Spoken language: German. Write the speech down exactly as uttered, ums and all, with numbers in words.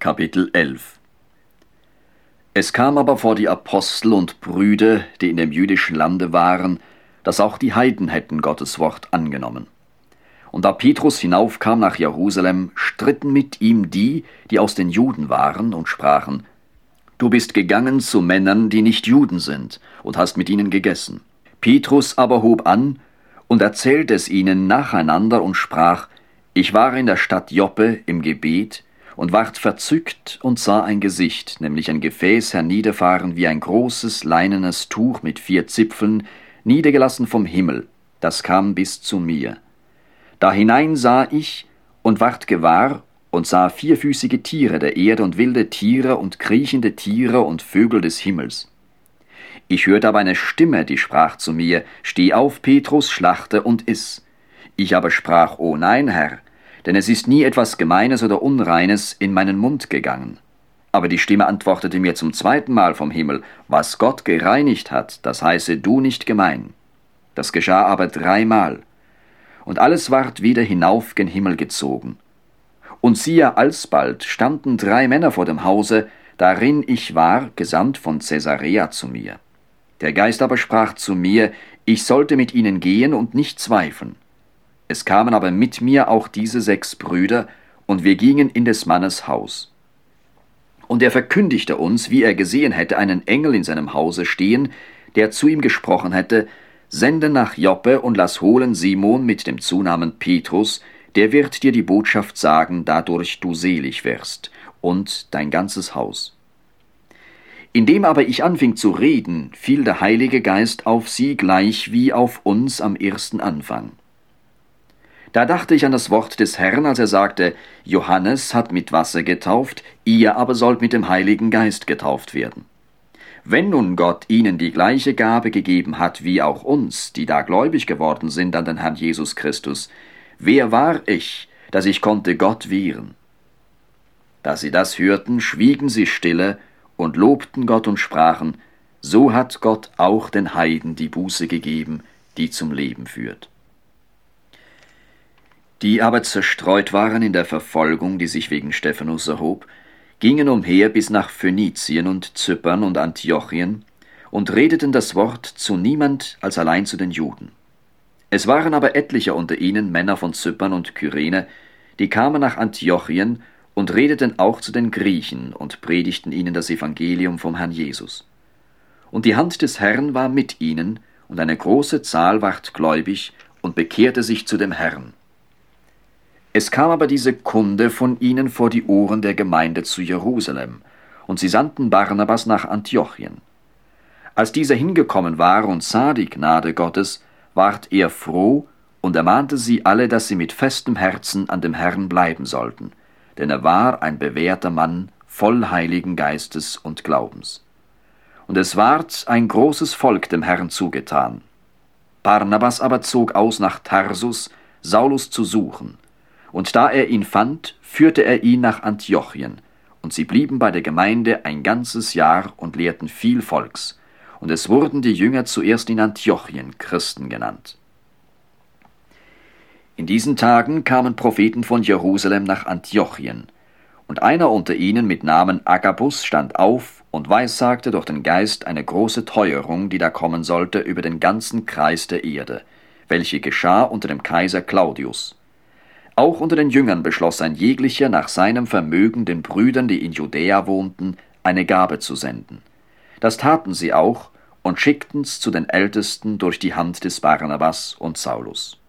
Kapitel elf. Es kam aber vor die Apostel und Brüder, die in dem jüdischen Lande waren, dass auch die Heiden hätten Gottes Wort angenommen. Und da Petrus hinaufkam nach Jerusalem, stritten mit ihm die, die aus den Juden waren, und sprachen: Du bist gegangen zu Männern, die nicht Juden sind, und hast mit ihnen gegessen. Petrus aber hob an und erzählte es ihnen nacheinander und sprach: Ich war in der Stadt Joppe im Gebet und ward verzückt und sah ein Gesicht, nämlich ein Gefäß herniederfahren wie ein großes leinenes Tuch mit vier Zipfeln, niedergelassen vom Himmel, das kam bis zu mir. Da hinein sah ich und ward gewahr und sah vierfüßige Tiere der Erde und wilde Tiere und kriechende Tiere und Vögel des Himmels. Ich hörte aber eine Stimme, die sprach zu mir: Steh auf, Petrus, schlachte und iss. Ich aber sprach: O nein, Herr, denn es ist nie etwas Gemeines oder Unreines in meinen Mund gegangen. Aber die Stimme antwortete mir zum zweiten Mal vom Himmel: Was Gott gereinigt hat, das heiße du nicht gemein. Das geschah aber dreimal. Und alles ward wieder hinauf gen Himmel gezogen. Und siehe, alsbald standen drei Männer vor dem Hause, darin ich war, gesandt von Caesarea zu mir. Der Geist aber sprach zu mir, ich sollte mit ihnen gehen und nicht zweifeln. Es kamen aber mit mir auch diese sechs Brüder, und wir gingen in des Mannes Haus. Und er verkündigte uns, wie er gesehen hätte einen Engel in seinem Hause stehen, der zu ihm gesprochen hätte: Sende nach Joppe und lass holen Simon mit dem Zunamen Petrus, der wird dir die Botschaft sagen, dadurch du selig wirst, und dein ganzes Haus. Indem aber ich anfing zu reden, fiel der Heilige Geist auf sie gleich wie auf uns am ersten Anfang. Da dachte ich an das Wort des Herrn, als er sagte: Johannes hat mit Wasser getauft, ihr aber sollt mit dem Heiligen Geist getauft werden. Wenn nun Gott ihnen die gleiche Gabe gegeben hat wie auch uns, die da gläubig geworden sind an den Herrn Jesus Christus, wer war ich, dass ich konnte Gott wehren? Da sie das hörten, schwiegen sie stille und lobten Gott und sprachen: So hat Gott auch den Heiden die Buße gegeben, die zum Leben führt. Die aber zerstreut waren in der Verfolgung, die sich wegen Stephanus erhob, gingen umher bis nach Phönizien und Zypern und Antiochien und redeten das Wort zu niemand als allein zu den Juden. Es waren aber etliche unter ihnen, Männer von Zypern und Kyrene, die kamen nach Antiochien und redeten auch zu den Griechen und predigten ihnen das Evangelium vom Herrn Jesus. Und die Hand des Herrn war mit ihnen, und eine große Zahl ward gläubig und bekehrte sich zu dem Herrn. Es kam aber diese Kunde von ihnen vor die Ohren der Gemeinde zu Jerusalem, und sie sandten Barnabas nach Antiochien. Als dieser hingekommen war und sah die Gnade Gottes, ward er froh und ermahnte sie alle, dass sie mit festem Herzen an dem Herrn bleiben sollten, denn er war ein bewährter Mann, voll Heiligen Geistes und Glaubens. Und es ward ein großes Volk dem Herrn zugetan. Barnabas aber zog aus nach Tarsus, Saulus zu suchen. Und da er ihn fand, führte er ihn nach Antiochien, und sie blieben bei der Gemeinde ein ganzes Jahr und lehrten viel Volks, und es wurden die Jünger zuerst in Antiochien Christen genannt. In diesen Tagen kamen Propheten von Jerusalem nach Antiochien, und einer unter ihnen mit Namen Agabus stand auf und weissagte durch den Geist eine große Teuerung, die da kommen sollte über den ganzen Kreis der Erde, welche geschah unter dem Kaiser Claudius. Auch unter den Jüngern beschloss ein jeglicher nach seinem Vermögen den Brüdern, die in Judäa wohnten, eine Gabe zu senden. Das taten sie auch und schickten's zu den Ältesten durch die Hand des Barnabas und Saulus.